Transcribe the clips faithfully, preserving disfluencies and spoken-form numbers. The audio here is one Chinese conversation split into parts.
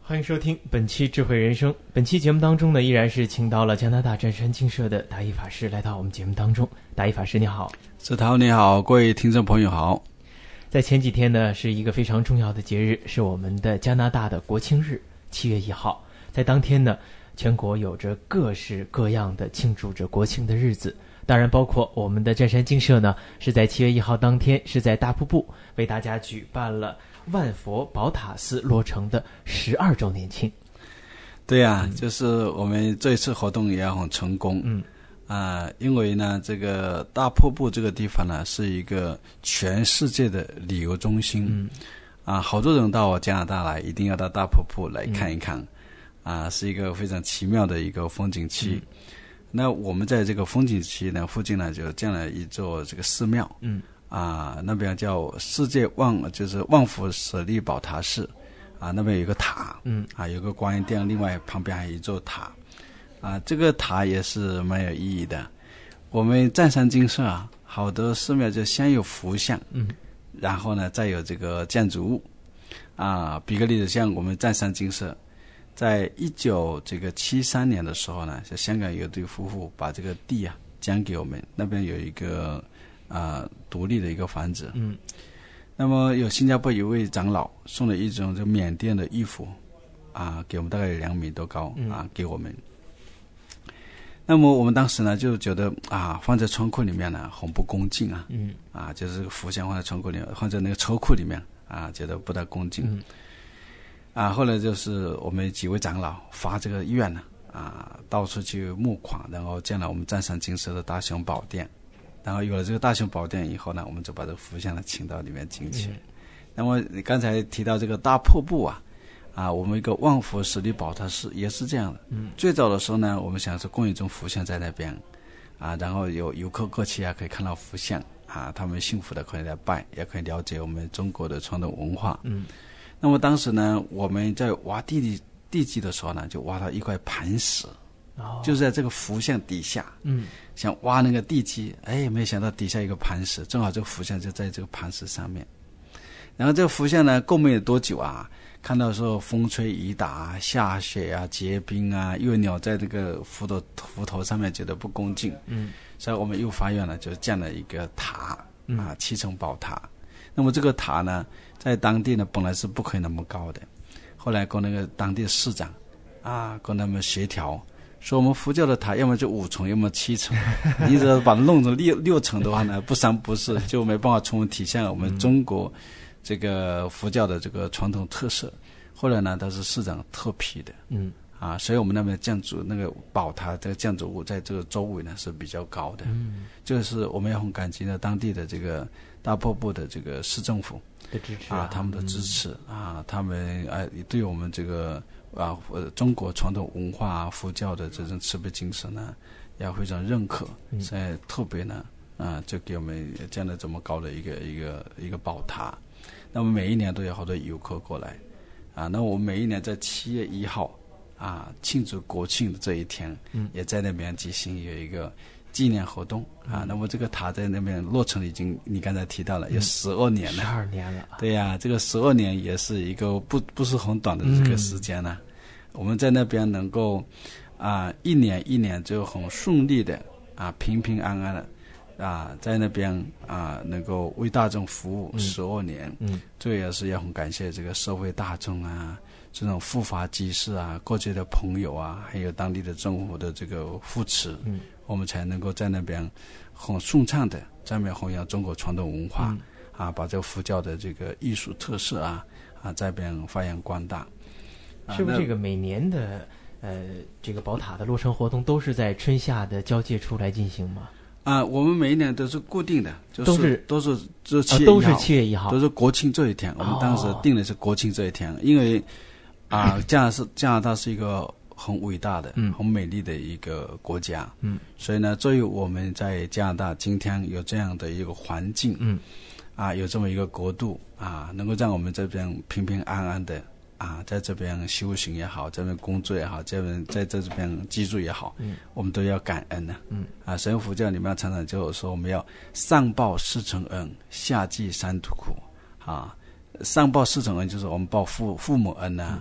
欢迎收听本期智慧人生。本期节目当中呢，依然是请到了加拿大湛山精舍的达义法师来到我们节目当中。达义法师你好。 志涛你好，各位听众朋友好。 在前几天呢，是一个非常重要的节日，是我们的加拿大的国庆日，七月一号。在当天呢，全国有着各式各样的庆祝着国庆的日子，当然包括我们的湛山精舍呢，是在七月一号当天是在大瀑布为大家举办了万佛宝塔寺落成的十二周年庆。 对呀、啊嗯，就是我们这一次活动也很成功。 嗯， 啊、呃，因为呢，这个大瀑布这个地方呢，是一个全世界的旅游中心。 嗯， 啊，好多人到加拿大来，一定要到大瀑布来看一看。嗯、啊，是一个非常奇妙的一个风景区。嗯、那我们在这个风景区呢附近呢，就建了一座这个寺庙。 嗯。 啊，那边叫世界万，就是万福舍利宝塔寺，啊，那边有一个塔， 嗯， 啊，有个观音殿，另外旁边还有一座塔，啊，这个塔也是蛮有意义的。我们湛山精舍啊，好多寺庙就先有佛像， 嗯， 然后呢再有这个建筑物，啊，比个例子，像我们湛山精舍，在一九这个七三年的时候呢，在香港有对夫妇把这个地啊将给我们，那边有一个。啊、呃，独立的一个房子。 嗯， 那么有新加坡一位长老送了一种就缅甸的衣服，啊，给我们大概两米多高、 嗯、 啊，给我们。那么我们当时呢就觉得啊，放在仓库里面呢很不恭敬啊， 嗯， 啊，就是这个佛像放在仓库里面，放在那个车库里面啊，觉得不大恭敬。 嗯， 啊，后来就是我们几位长老发这个愿呢，啊，到处去募款，然后建了我们湛山精舍的大雄宝殿。然后有了这个大雄宝殿以后呢，我们就把这个佛像呢请到里面进去。 嗯、 那么你刚才提到这个大瀑布啊，啊，我们一个万佛舍利宝塔寺也是这样的。 嗯， 最早的时候呢，我们想是供一尊佛像在那边，啊，然后有游客过去啊，可以看到佛像啊，他们幸福的可以来拜，也可以了解我们中国的传统文化。 嗯， 那么当时呢，我们在挖地地地基的时候呢，就挖到一块磐石。 哦、 就是在这个佛像底下， 嗯， 想挖那个地基，哎，没想到底下一个磐石，正好这个佛像就在这个磐石上面。然后这个佛像呢，过没有多久啊，看到说风吹雨打、下雪啊、结冰啊，又有鸟在这个佛头佛头上面，觉得不恭敬， 嗯， 所以我们又发愿了，就建了一个塔， 嗯、 啊，七层宝塔。那么这个塔呢，在当地呢本来是不可以那么高的，后来跟那个当地的市长啊，跟他们协调。说我们佛教的塔要么就五层，要么七层，你只要把它弄成六六层的话呢，不三不四，就没办法充分体现我们中国这个佛教的这个传统特色。后来呢，它是市长特批的， 嗯， 啊，所以我们那边建筑那个宝塔这个建筑物在这个周围呢是比较高的， 嗯， 就是我们也很感激呢当地的这个大瀑布的这个市政府的支持啊，他们的支持、嗯、啊，他们哎对我们这个。啊，呃，中国传统文化啊，佛教的这种慈悲精神呢，也非常认可，所以特别呢，啊，就给我们建了这么高的一个一个一个宝塔。那么每一年都有好多游客过来，啊，那我们每一年在七月一号啊庆祝国庆的这一天， 嗯， 也在那边举行有一个纪念活动啊。那么这个塔在那边落成已经，你刚才提到了，有十二年了， 十二年了。 对呀、啊，这个十二年也是一个不不是很短的这个时间呢、啊。嗯，我们在那边能够啊，一年一年就很顺利的啊，平平安安的啊，在那边啊，能够为大众服务十二年。 嗯，嗯这也是也很感谢这个社会大众啊，这种护法居士啊，各界的朋友啊，还有当地的政府的这个扶持， 嗯， 我们才能够在那边很顺畅的在那边弘扬中国传统文化、 嗯、 啊，把这个佛教的这个艺术特色啊啊，在那边发扬光大。 是不是这个每年的呃这个宝塔的落成活动都是在春夏的交界处来进行吗？ 啊，我们每一年都是固定的，就是都是都是就七月一号、 啊、都是七月一号， 都是国庆这一天。我们当时定的是国庆这一天，哦、因为啊，加拿大加拿大是一个很伟大的、 嗯、 很美丽的一个国家， 嗯， 所以呢，作为我们在加拿大今天有这样的一个环境， 嗯， 啊，有这么一个国度啊，能够让我们这边平平安安的。啊，在这边修行也好，在这边工作也好，在这边在这边居住也好， 嗯， 我们都要感恩的、啊。 嗯， 啊，神佛教里面常常就说我们要上报四重恩，下济三途苦。啊，上报四重恩就是我们报父父母恩呐、啊，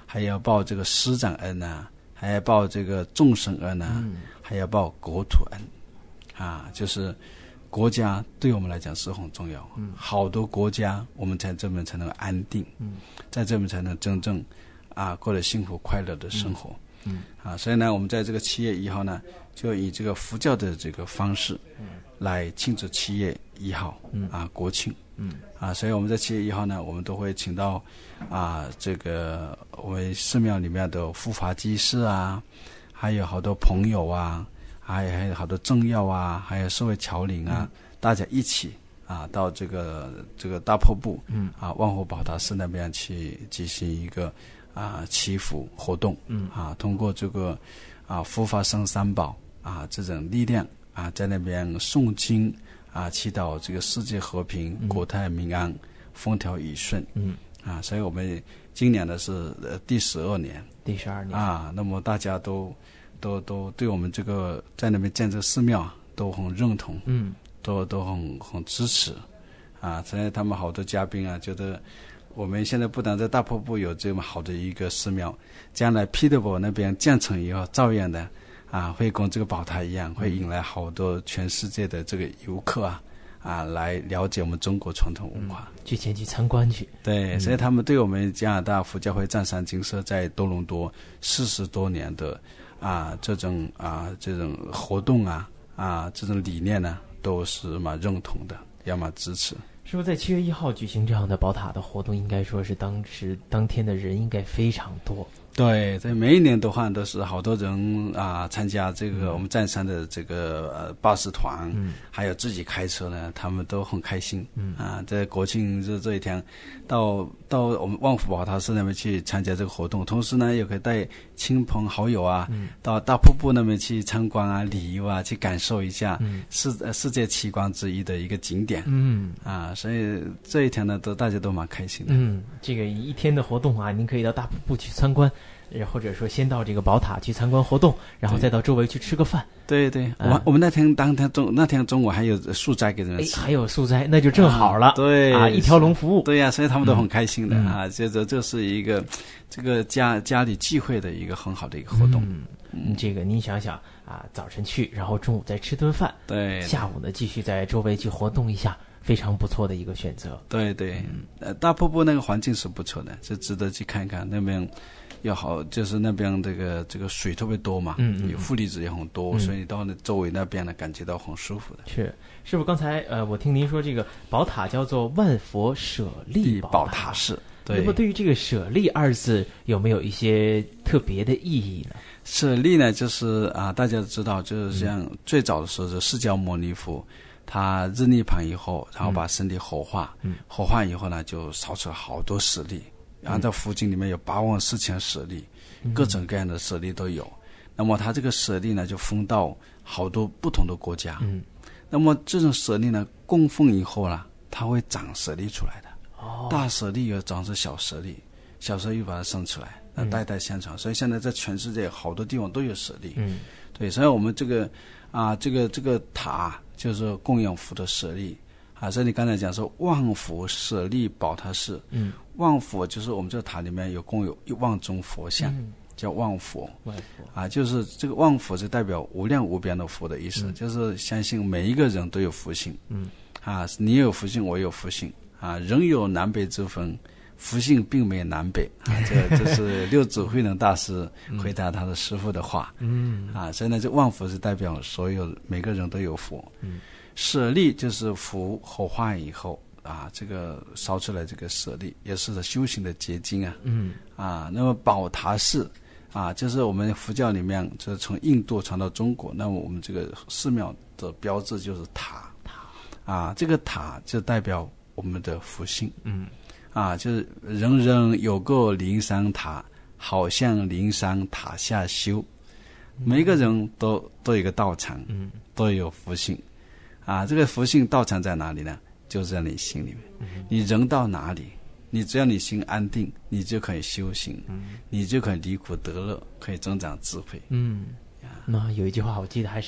还要报这个师长恩啊，还要报这个众生恩啊， 嗯、 还要报国土恩啊，就是国家对我们来讲是很重要。嗯，好多国家我们在这边才能安定，嗯，在这边才能真正啊过得幸福快乐的生活。嗯，嗯啊，所以呢，我们在这个七月一号呢，就以这个佛教的这个方式，嗯，来庆祝七月一号，嗯啊国庆。嗯啊，所以我们在七月一号呢，我们都会请到啊这个我们寺庙里面的护法居士啊，还有好多朋友啊，还有还有好多政要啊，还有社会侨领啊，嗯、大家一起啊到这个这个大瀑布，嗯啊万福宝塔寺那边去进行一个啊祈福活动，嗯啊通过这个啊护法僧三宝啊这种力量啊在那边诵经。啊，祈祷这个世界和平、嗯、国泰民安、风调雨顺。嗯，啊，所以我们今年呢是呃第十二年， 第十二年啊，那么大家都都都对我们这个在那边建这个寺庙都很认同，嗯，都都很很支持，啊，所以他们好多嘉宾啊，觉得我们现在不但在大瀑布有这么好的一个寺庙，将来彼得堡那边建成以后，照样的。啊，会跟这个宝塔一样，会引来好多全世界的这个游客啊，啊，来了解我们中国传统文化， 嗯、去前去参观去。 对，嗯、所以他们对我们加拿大佛教会湛山精舍在多伦多四十多年的啊这种啊这种活动啊啊这种理念呢，都是蛮认同的，要么支持。 是不是在七月一号举行这样的宝塔的活动，应该说是当时当天的人应该非常多。 对，在每一年的话都是好多人啊参加这个我们湛山的这个呃巴士团，嗯，还有自己开车呢，他们都很开心，嗯啊，在国庆日这一天，到到我们万福宝塔寺那边去参加这个活动，同时呢也可以带亲朋好友啊，嗯，到大瀑布那边去参观啊、旅游啊，去感受一下世呃世界奇观之一的一个景点，嗯啊，所以这一天呢都大家都蛮开心的。 嗯，这个一天的活动啊，您可以到大瀑布去参观。或者说先到这个宝塔去参观活动，然后再到周围去吃个饭。 对对，我们、嗯、我们那天当天中那天中午还有素斋给人吃， 还有素斋，那就正好了。 啊对啊，一条龙服务。 对呀、啊，所以他们都很开心的、嗯、啊。这这这是一个这个家家里聚会的一个很好的一个活动。 嗯，嗯这个您想想啊，早晨去，然后中午再吃顿饭， 对， 下午呢继续在周围去活动一下。非常不错的一个选择。 对对，嗯、呃，大瀑布那个环境是不错的，是值得去看看。那边又好，就是那边这个这个水特别多嘛，嗯嗯，有负离子也很多，嗯、所以到那周围那边呢，感觉到很舒服的。 是，师傅，刚才呃，我听您说这个宝塔叫做万佛舍利宝塔， 宝塔寺。对。 那么对于这个舍利二字，有没有一些特别的意义呢？ 舍利呢，就是啊，大家都知道，就是像、嗯、最早的时候是释迦牟尼佛。他日涅盘以后，然后把身体火化，嗯、火化以后呢，就烧出了好多舍利。然后在佛经里面有八万四千舍利，嗯、各种各样的舍利都有。那么他这个舍利呢，就分到好多不同的国家。嗯、那么这种舍利呢，供奉以后呢，它会长舍利出来的。哦、大舍利又长成小舍利，小舍利又把它生出来，那代代相传。嗯、所以现在在全世界好多地方都有舍利。嗯、对，所以我们这个啊，这个这个塔。就是供养佛的舍利啊，所以你刚才讲说万佛舍利宝塔寺，嗯，万佛就是我们这个塔里面有共有一万尊佛像，嗯、叫万佛，万佛啊，就是这个万佛是代表无量无边的佛的意思，嗯、就是相信每一个人都有福性，嗯，啊，你有福性，我有福性啊，人有南北之分。福性并没有南北啊，这这是六祖慧能大师回答他的师父的话。嗯啊，所以呢，这万佛是代表所有每个人都有佛。嗯，舍利就是佛火化以后啊，这个烧出来这个舍利，也是修行的结晶啊。嗯啊，那么宝塔寺啊，就是我们佛教里面就是从印度传到中国，那么我们这个寺庙的标志就是塔。塔啊，这个塔就代表我们的福性。嗯。啊，就是人人有个灵山塔，好像灵山塔下修，每个人都都有一个道场，嗯，都有福性，啊，这个福性道场在哪里呢？就是在你心里面。嗯、你人到哪里，你只要你心安定，你就可以修行，嗯、你就可以离苦得乐，可以增长智慧。 嗯，那有一句话我记得还是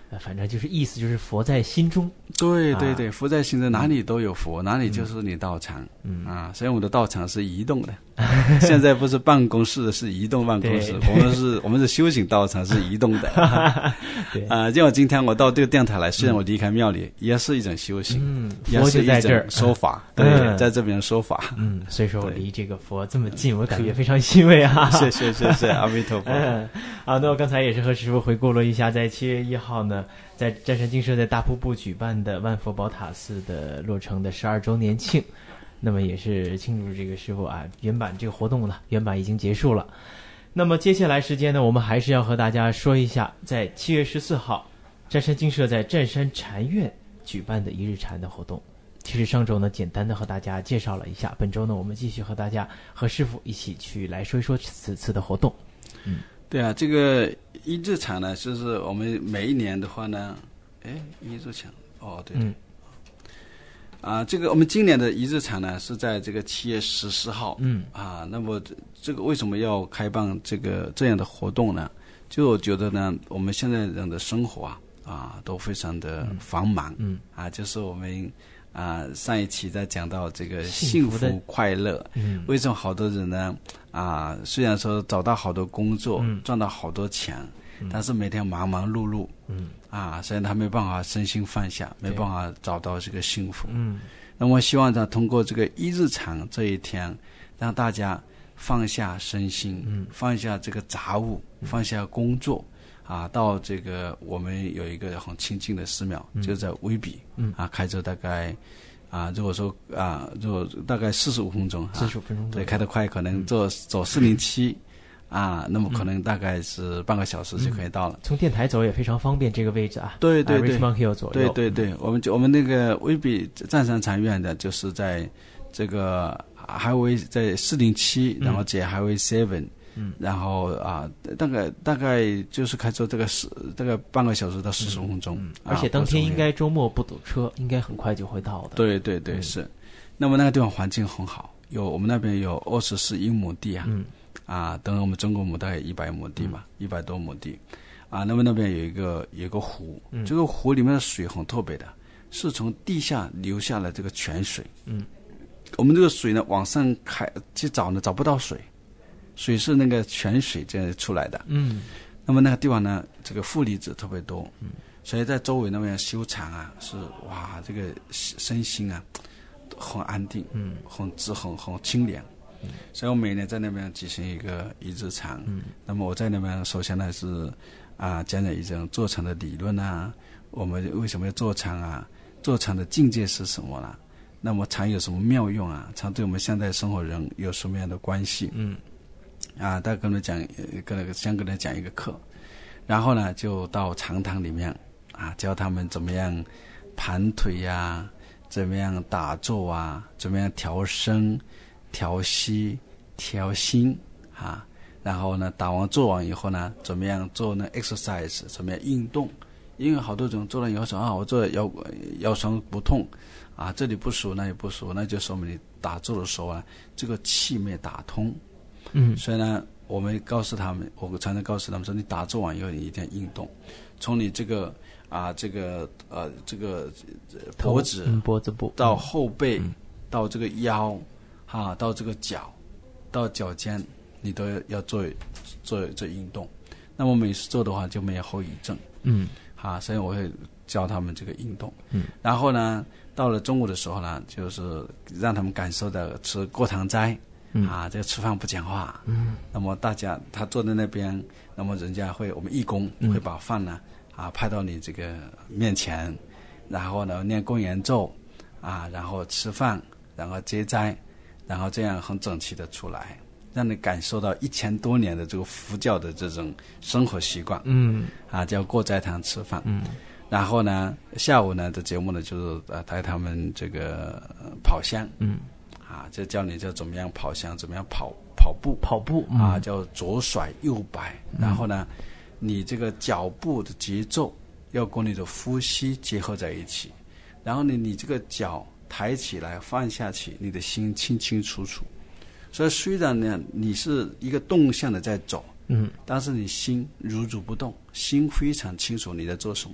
呃，反正就是意思就是佛在心中。 对对对，佛在心中，哪里都有佛，哪里就是你道场。嗯啊，所以我们的道场是移动的，现在不是办公室，是移动办公室。我们是我们是修行道场，是移动的。对啊，就像今天我到这个电台来，虽然我离开庙里，也是一种修行， 嗯， 也是一种说法。对，在这边说法。 嗯，所以说我离这个佛这么近，我感觉非常欣慰啊！ 谢谢谢谢阿弥陀佛。 嗯，好，那我刚才也是和师父回顾了一下，在七月一号呢，在湛山精舍在大瀑布举办的万佛宝塔寺的落成的十二周年庆，那么也是庆祝这个师父啊原版这个活动呢，原版已经结束了。那么接下来时间呢，我们还是要和大家说一下，在七月十四号，湛山精舍在湛山禅院举办的一日禅的活动。其实上周呢，简单的和大家介绍了一下，本周呢，我们继续和大家和师父一起去来说一说此次的活动。嗯， 对啊，这个一日禅呢，就是我们每一年的话呢，哎，一日禅，哦，对对。嗯啊，这个我们今年的一日禅呢是在这个七月十四号，嗯啊，那么这个为什么要开办这个这样的活动呢？就我觉得呢，我们现在人的生活啊啊都非常的繁忙，嗯啊，就是我们啊上一期在讲到这个幸福快乐，嗯，为什么好多人呢啊虽然说找到好多工作，嗯，赚到好多钱，嗯，但是每天忙忙碌碌，嗯。啊，所以他没办法身心放下，没办法找到这个幸福。嗯，那我希望呢，通过这个一日禅这一天，让大家放下身心，嗯，放下这个杂物，嗯，放下工作，啊，到这个我们有一个很清净的寺庙，嗯，就在威比，嗯，啊，开着大概啊，如果说啊，如果大概四十五分钟， 四十五分钟， 对，开得快，可能坐，嗯，走四零七。啊，那么可能大概是半个小时就可以到了。 嗯，从电台走也非常方便，这个位置啊。 对对对 ，Richmond Hill 左右。 对对对，我们就我们那个威比湛山禅院的，就是在这个Highway在四零七，然后接 Highway seven，嗯，然后啊，大概大概就是开车这个十大概半个小时到四十五分钟， 嗯嗯，而且当天应该周末不堵车，应该很快就会到的。 对对对，嗯，是。那么那个地方环境很好，有我们那边有二十四英亩地啊。嗯。啊，等我们中国亩大概一百亩地嘛，一百多亩地，啊，那么那边有一个有一个湖，嗯，这个湖里面的水很特别的，是从地下流下来这个泉水，嗯，我们这个水呢往上开去找呢找不到水，水是那个泉水这样出来的，嗯，那么那个地方呢，这个负离子特别多，嗯，所以在周围那边修禅啊，是哇，这个身心啊很安定，嗯，很直很很清凉。所以我每年在那边举行一个一日禅，嗯，那么我在那边首先呢是啊讲讲一种坐禅的理论啊，我们为什么要坐禅啊，坐禅的境界是什么呢？那么禅有什么妙用啊？禅对我们现代生活人有什么样的关系？嗯，啊，大概跟他讲，跟那个先跟他讲一个课，然后呢就到禅堂里面啊教他们怎么样盘腿呀，啊，怎么样打坐啊，怎么样调身。调息、调心啊，然后呢，打完做完以后呢，怎么样做呢 exercise， 怎么样运动？因为好多种做了以后说啊，我做腰腰酸不痛啊，这里不舒那里不舒，那就说明你打坐的时候啊，这个气脉打通。嗯，所以呢，我们告诉他们，我常常告诉他们说，你打坐完以后，你一定要运动，从你这个啊，这个呃，这个脖子、 嗯、脖子部到后背，嗯、到这个腰。啊，到这个脚，到脚尖，你都要做做做运动。那么每次做的话就没有后遗症。嗯，啊，所以我会教他们这个运动。嗯，然后呢，到了中午的时候呢，就是让他们感受到吃过堂斋。嗯，啊，这个吃饭不讲话。嗯，那么大家他坐在那边，那么人家会我们义工会把饭呢啊派到你这个面前，然后呢念供言咒啊，然后吃饭，然后接斋。然后这样很整齐的出来，让你感受到一千多年的这个佛教的这种生活习惯。嗯，啊，叫过斋堂吃饭。嗯，然后呢，下午呢的节目呢就是呃带他们这个、呃、跑香。嗯，啊，就教你就怎么样跑香，怎么样跑跑步， 跑步、 嗯、啊，叫左甩右摆。嗯、然后呢，你这个脚步的节奏要跟你的呼吸结合在一起，然后呢，你这个脚。抬起来放下去，你的心清清楚楚。所以虽然呢你是一个动向的在走，嗯，但是你心如如不动，心非常清楚你在做什么。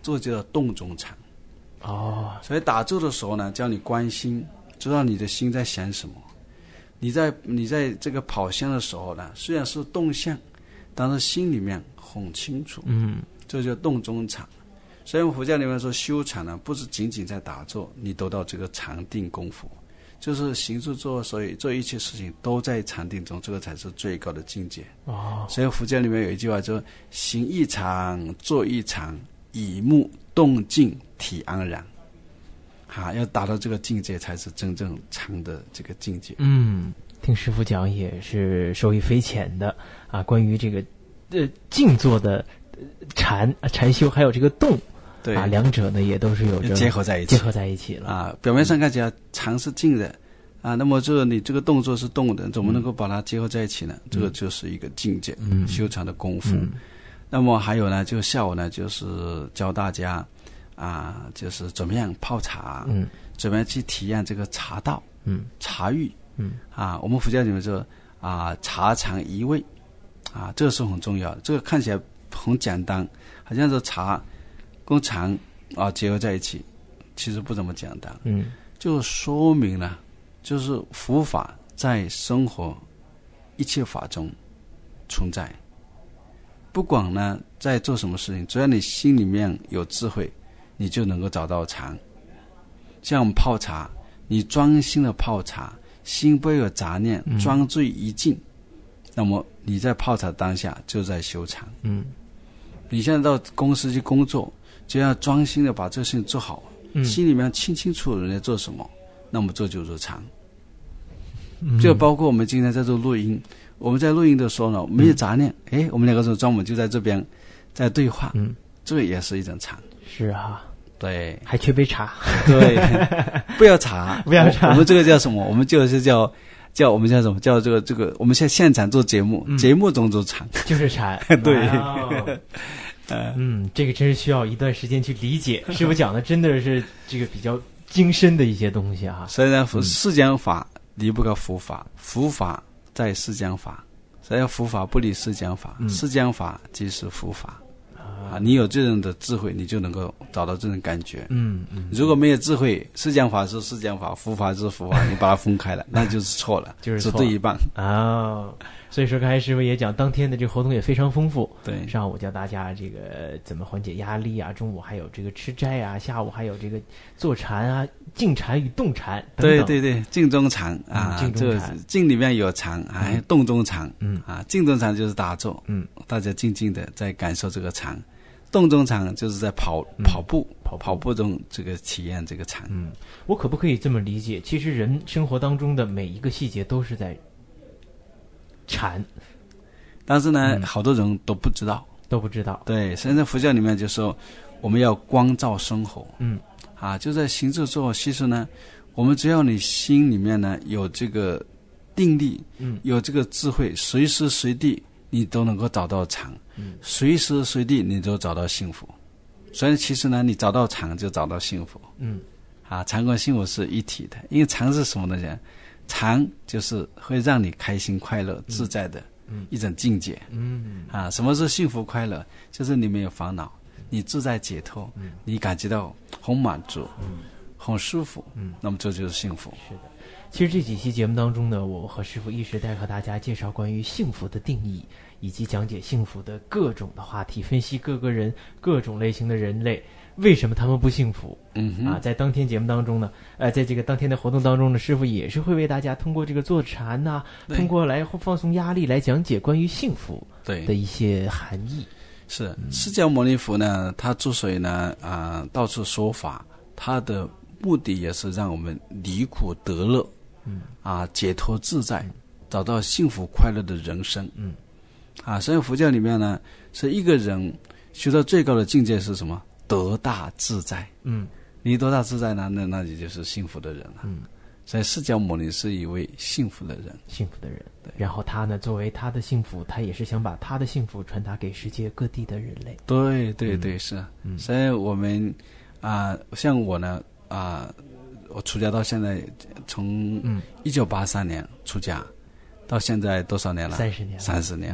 这个叫动中禅。 哦， 所以打坐的时候呢，叫你观心，知道你的心在想什么。你在你在这个跑向的时候呢，虽然是动向，但是心里面很清楚。 嗯， 这就动中禅。所以我们佛教里面说修禅呢，不是仅仅在打坐，你得到这个禅定功夫，就是行住坐，所以做一切事情都在禅定中，这个才是最高的境界。 哦， 所以佛教里面有一句话说：行一禅，坐一禅，以目动静，体安然。啊，要达到这个境界，才是真正禅的这个境界。 嗯，听师父讲也是受益匪浅的啊。关于这个呃静坐的禅禅修，还有这个动， 对啊，两者呢也都是有着结合在一起， 结合在一起了啊。表面上看起来禅是静的啊，那么这个你这个动作是动的，怎么能够把它结合在一起呢？嗯、这个就是一个境界， 嗯， 修禅的功夫。 嗯、 那么还有呢，就下午呢，就是教大家。啊，就是怎么样泡茶， 嗯， 怎么样去体验这个茶道， 嗯， 茶浴， 嗯， 啊，我们佛教里面说啊，茶禅一味，啊，这个是很重要的。这个看起来很简单，好像是茶跟禅啊结合在一起，其实不怎么简单， 嗯， 就说明了，就是佛法在生活一切法中存在，不管呢在做什么事情，只要你心里面有智慧。你就能够找到禅。像我们泡茶，你专心的泡茶，心不有杂念，专注一静、嗯、那么你在泡茶当下就在修禅。 嗯， 你现在到公司去工作，就要专心的把这个事情做好、嗯、心里面清清楚人家做什么，那么这就是禅。嗯、就包括我们今天在做录音，我们在录音的时候呢，没有杂念，哎、嗯，我们两个人专门就在这边在对话， 嗯， 这个也是一种禅。 是啊， 对， 还缺杯茶。 对，不要茶， 不要茶。 我, 我们这个叫什么？我们就是叫叫我们叫什么？叫这个这个。我们现在现场做节目，嗯、节目中做禅， 就是禅。 对， 嗯，这个真是需要一段时间去理解。师父讲的真的是这个比较精深的一些东西啊。 所以呢，释迦法离不开佛法，佛法在释迦法，所以佛法不离释迦法，嗯、释迦法即是佛法。啊，你有这种的智慧，你就能够找到这种感觉。 嗯嗯。 如果没有智慧，释迦法是释迦法，佛法是佛法，你把它分开了，那就是错了， 就是只对一半。 哦，所以说刚才师父也讲，当天的这个活动也非常丰富。 对， 上午教大家这个怎么缓解压力啊，中午还有这个吃斋啊，下午还有这个坐禅啊，静禅与动禅等等。 对对对，静中禅啊， 嗯、 这静里面有禅，还有动中禅。嗯啊，静中禅就是打坐，嗯，大家静静的在感受这个禅。动中禅就是在跑跑步、嗯、跑跑步中这个体验这个禅。 嗯，我可不可以这么理解？其实人生活当中的每一个细节都是在禅， 但是呢， 嗯、 好多人都不知道， 都不知道。 对，现在佛教里面就说我们要光照生活。 嗯， 啊，就在行住坐，其实呢，我们只要你心里面呢有这个定力，嗯，有这个智慧，随时随地你都能够找到禅。嗯，随时随地你都找到幸福，所以其实呢，你找到禅就找到幸福。 嗯， 啊，禅跟幸福是一体的，因为禅是什么东西？禅就是会让你开心、快乐、嗯、自在的一种境界。嗯，啊，什么是幸福快乐？就是你没有烦恼，你自在解脱，嗯、你感觉到很满足，嗯、很舒服。嗯，那么这就是幸福。 是的。其实这几期节目当中呢，我和师父一直在和大家介绍关于幸福的定义，以及讲解幸福的各种的话题，分析各个人各种类型的人类为什么他们不幸福。 嗯啊，在当天节目当中呢，呃，在这个当天的活动当中呢，师父也是会为大家通过这个坐禅呐、啊，通过来放松压力来讲解关于幸福的一些含义。 是释迦牟尼佛呢，他之所以呢啊、呃、到处说法，他的目的也是让我们离苦得乐。嗯啊，解脱自在，嗯、找到幸福快乐的人生。嗯啊，所以佛教里面呢，是一个人学到最高的境界是什么？得大自在。嗯，你得大自在呢，那那你就是幸福的人了。嗯，所以释迦牟尼是一位幸福的人， 幸福的人。然后他呢，作为他的幸福，他也是想把他的幸福传达给世界各地的人类。 对对对，嗯、是。嗯，所以我们啊，像我呢啊。我出家到现在，从一九八三年出家，嗯、到现在多少年了？ 三十年了。 三十年了。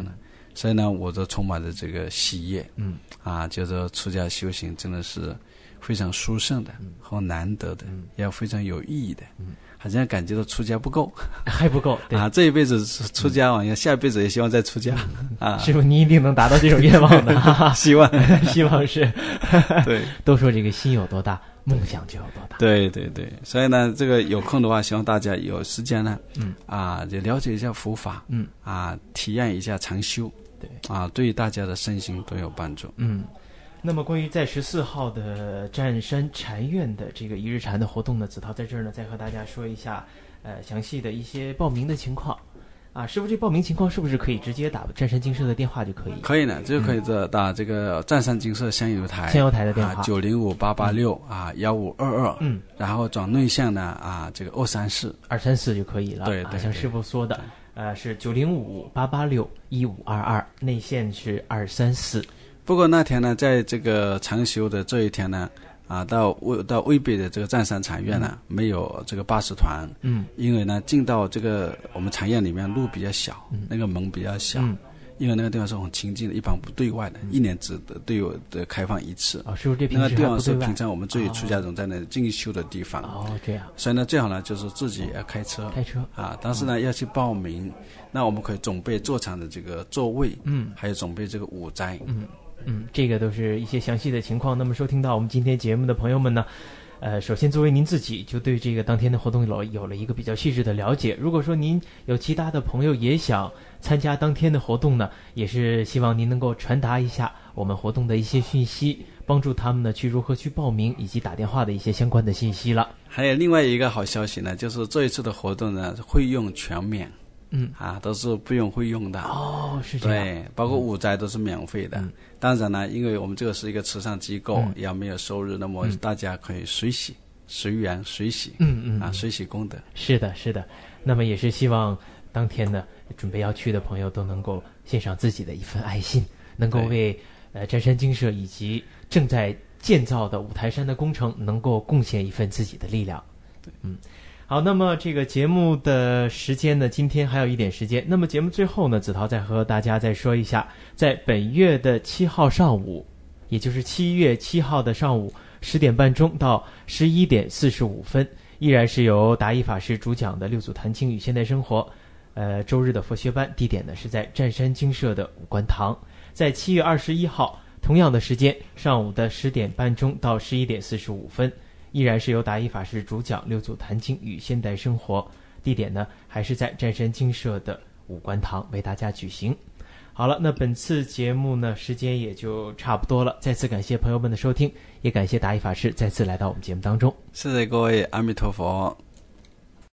所以呢，我就充满着这个喜悦。 嗯， 啊，觉得出家修行真的是非常殊胜的，嗯、和难得的，嗯、也非常有意义的。嗯，好像感觉到出家不够， 还不够。对啊， 这一辈子出家完，嗯、下一辈子也希望再出家。嗯、啊， 师父，你一定能达到这种愿望的。 希望， 希望是。 对， 都说这个心有多大，梦想就有多大。 对对对，所以呢，这个有空的话，希望大家有时间呢，嗯啊，就了解一下佛法，嗯啊，体验一下禅修，对啊，对大家的身心都有帮助。 嗯，那么关于在十四号的湛山禅院的这个一日禅的活动呢，子韬在这儿呢再和大家说一下，呃，详细的一些报名的情况。啊，师父，这报名情况是不是可以直接打湛山精舍的电话就可以？ 可以呢，就可以这打这个湛山精舍香油台， 香油台的电话九零五八八六啊幺五二二，嗯，然后转内向呢啊这个二三四二三四就可以了。 对对， 啊，像师父说的，呃是九零五八八六一五二二，内线是二三四。 不过那天呢，在这个禅修的这一天呢。啊，到渭到渭北的这个湛山禅院呢，嗯、没有这个巴士团，嗯，因为呢，进到这个我们禅院里面路比较小，嗯、那个门比较小，嗯、因为那个地方是很清净的，一般不对外的，嗯、一年只对我的开放一次。 哦，是不是这平时那个地方是平常我们自己出家人在那进修的地方。 哦，这样。 所以呢，最好呢就是自己要开车， 开车啊，但是呢、嗯、要去报名，那我们可以准备坐禅的这个座位，嗯，还有准备这个午斋， 嗯。嗯，这个都是一些详细的情况。那么收听到我们今天节目的朋友们呢，呃，首先作为您自己就对这个当天的活动有有了一个比较细致的了解。如果说您有其他的朋友也想参加当天的活动呢，也是希望您能够传达一下我们活动的一些讯息，帮助他们呢去如何去报名以及打电话的一些相关的信息了。 还有另外一个好消息呢，就是这一次的活动呢会用全免。嗯啊，都是不用费用的哦，是这样。 对，包括午斋都是免费的。嗯、当然呢，因为我们这个是一个慈善机构，嗯、也没有收入，那么大家可以随喜、随缘、随喜，嗯嗯啊，随喜功德。 是的，是的。那么也是希望当天呢，准备要去的朋友都能够献上自己的一份爱心，能够为呃湛山精舍以及正在建造的五台山的工程能够贡献一份自己的力量。对，嗯。好，那么这个节目的时间呢，今天还有一点时间。那么节目最后呢，子韬再和大家再说一下，在本月的七号上午，也就是七月七号的上午十点半钟到十一点四十五分，依然是由达一法师主讲的六祖坛经与现代生活，呃，周日的佛学班，地点呢是在湛山精舍的五观堂。在七月二十一号，同样的时间，上午的十点半钟到十一点四十五分。依然是由达一法师主讲六祖坛经与现代生活，地点呢还是在湛山精舍的五观堂为大家举行。好了，那本次节目呢时间也就差不多了，再次感谢朋友们的收听，也感谢达一法师再次来到我们节目当中。 谢谢各位，阿弥陀佛。